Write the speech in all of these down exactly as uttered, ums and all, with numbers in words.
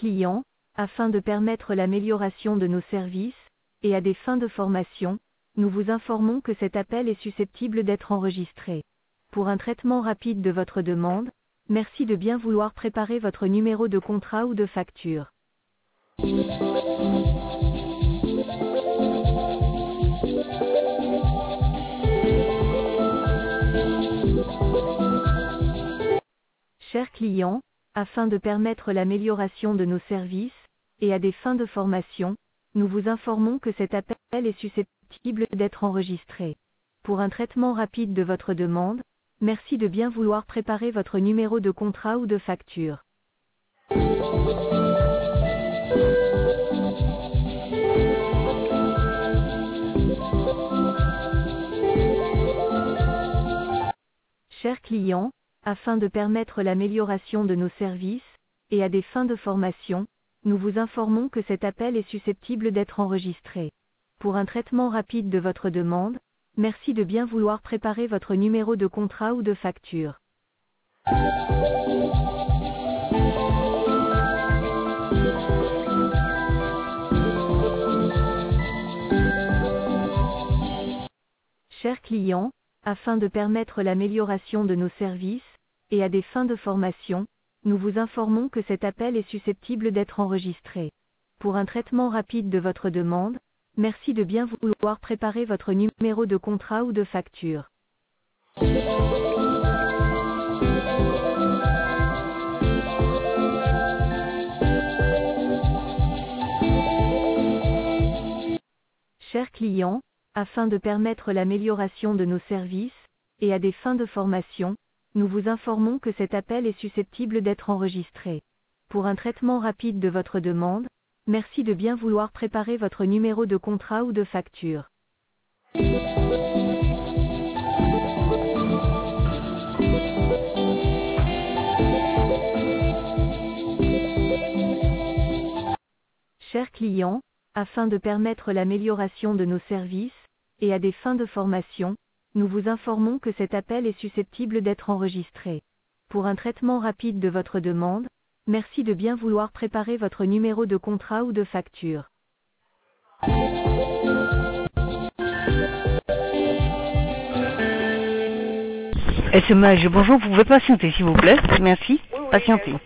client, afin de permettre l'amélioration de nos services, et à des fins de formation, nous vous informons que cet appel est susceptible d'être enregistré. Pour un traitement rapide de votre demande, merci de bien vouloir préparer votre numéro de contrat ou de facture. Chers clients, afin de permettre l'amélioration de nos services, et à des fins de formation, nous vous informons que cet appel est susceptible d'être enregistré. Pour un traitement rapide de votre demande, merci de bien vouloir préparer votre numéro de contrat ou de facture. Chers clients, afin de permettre l'amélioration de nos services, et à des fins de formation, nous vous informons que cet appel est susceptible d'être enregistré. Pour un traitement rapide de votre demande, merci de bien vouloir préparer votre numéro de contrat ou de facture. Chers clients, afin de permettre l'amélioration de nos services, et à des fins de formation, nous vous informons que cet appel est susceptible d'être enregistré. Pour un traitement rapide de votre demande, merci de bien vouloir préparer votre numéro de contrat ou de facture. Chers clients, afin de permettre l'amélioration de nos services, et à des fins de formation, nous vous informons que cet appel est susceptible d'être enregistré. Pour un traitement rapide de votre demande, merci de bien vouloir préparer votre numéro de contrat ou de facture. Chers clients, afin de permettre l'amélioration de nos services, et à des fins de formation, nous vous informons que cet appel est susceptible d'être enregistré. Pour un traitement rapide de votre demande, merci de bien vouloir préparer votre numéro de contrat ou de facture. S M H, bonjour, vous pouvez patienter s'il vous plaît. Merci. Patientez.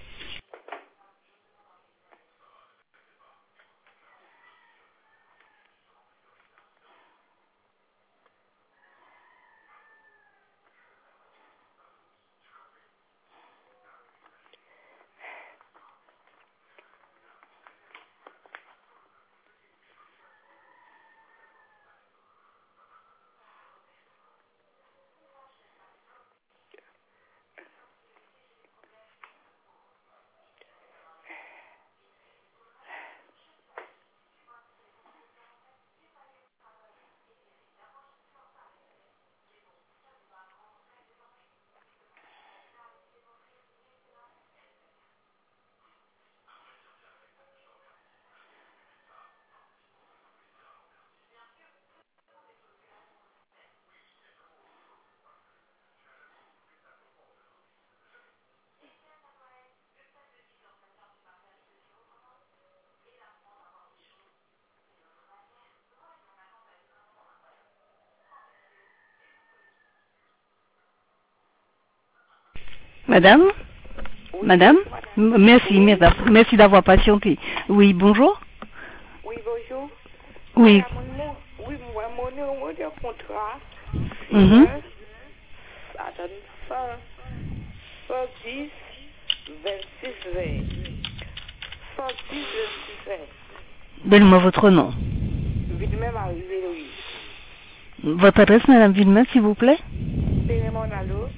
Madame Oui, Madame madame. M- Merci, Oui. merci merci d'avoir patienté. Oui, bonjour. Oui, bonjour. Oui. Voilà, mon, nom- oui, moi, mon numéro de contrat, c'est Mhm. un, attends, cent, cent dix, vingt-six, vingt. cent dix, vingt-six, vingt. Donnez-moi votre nom. Vite même arrivé, oui. Votre adresse, Madame Villemin, s'il vous plaît. C'est mon allo,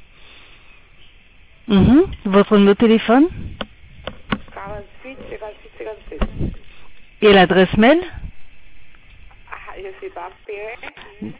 Mhm. Votre numéro de téléphone quarante-huit, cinquante-huit, cinquante-sept. et l'adresse mail. Ah, je sais pas, Perrin.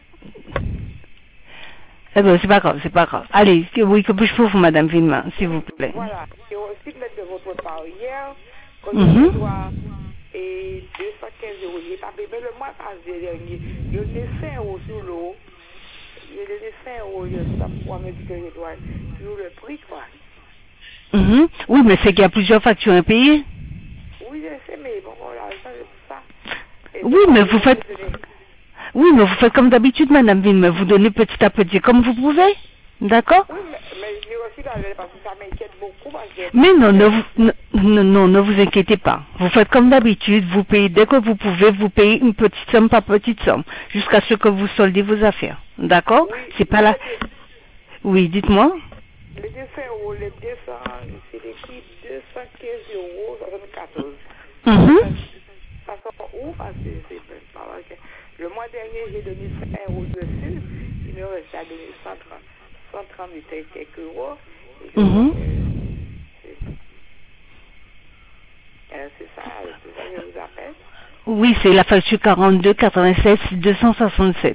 Eh ben, c'est pas grave, c'est pas grave. Allez, que- oui, que puis-je pour vous, Madame Villemin, s'il vous plaît. Voilà. Et aussi mettre de votre part hier, quand Mhm. je dois et deux cent quinze euros. J'ai pas payé, mais le mois passé dernier, je donné cinq euros sur l'eau. J'ai donné cinq euros, je sais pas pourquoi me dit que je dois sur le prix, quoi. Mhm. Oui, mais c'est qu'il y a plusieurs factures impayées. Oui, je sais, mais bon, voilà, ça, c'est ça. Et Oui, donc, mais je vous vais faites... donner- Oui, mais vous faites comme d'habitude, Madame Ville, mais vous donnez petit à petit comme vous pouvez. D'accord? Oui, mais, mais j'ai reçu la lettre parce que ça m'inquiète beaucoup parce que... Mais non, ne vous, ne, non, non, ne vous inquiétez pas. Vous faites comme d'habitude, vous payez dès que vous pouvez, vous payez une petite somme par petite somme, jusqu'à ce que vous soldez vos affaires. D'accord? Oui, C'est pas mais là. les deux, Oui, dites-moi. les deux cents euros, les deux cents, c'est écrit deux cent quinze euros soixante-quatorze. Mhm. Ça sort où? Parce que c'est pas vrai que... Le mois dernier, j'ai donné cinq euros dessus. Il me reste à donner cent trente, cent trente-huit et quelques euros. Et je vois Mhm. que c'est euh, c'est ça, c'est ça que je vous appelle. Oui, c'est la facture quarante-deux quatre-vingt-sept deux cent soixante-sept.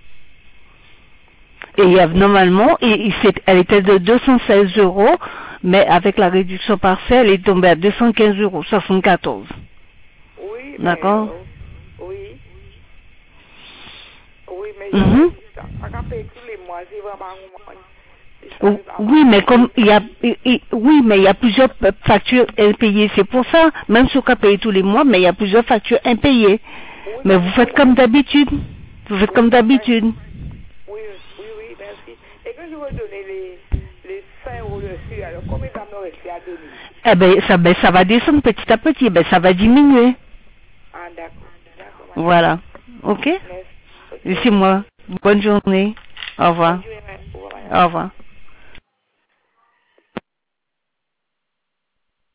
Et il y a normalement, et, et c'est- elle était de deux cent seize euros, mais avec la réduction partielle, elle est tombée à deux cent quinze euros soixante-quatorze. Oui, mais... D'accord? euh, oui. Oui, mais Mhm. je ne pas payer tous les mois. C'est vraiment... c'est ça, Ou- c'est pas Oui, mais comme mal. il y a, i- i- oui, mais il y a plusieurs p- factures impayées. C'est pour ça, même si on peut payer tous les mois, mais il y a plusieurs factures impayées. Oui, Mais ça vous me faites paraît. comme d'habitude. Vous faites comme Oui, ça me paraît. d'habitude. Oui, oui, oui, merci. Et quand je vais donner les, les cinq euros dessus, alors combien ça me reste à donner? Eh ben, ça, ben, ça va descendre petit à petit. Ben, ça va diminuer. Ah, d'accord. D'accord, madame. Voilà. Ok? Merci. Ok. Laissez-moi. Bonne journée. Au revoir. Bonne journée. Au revoir, madame. Au revoir.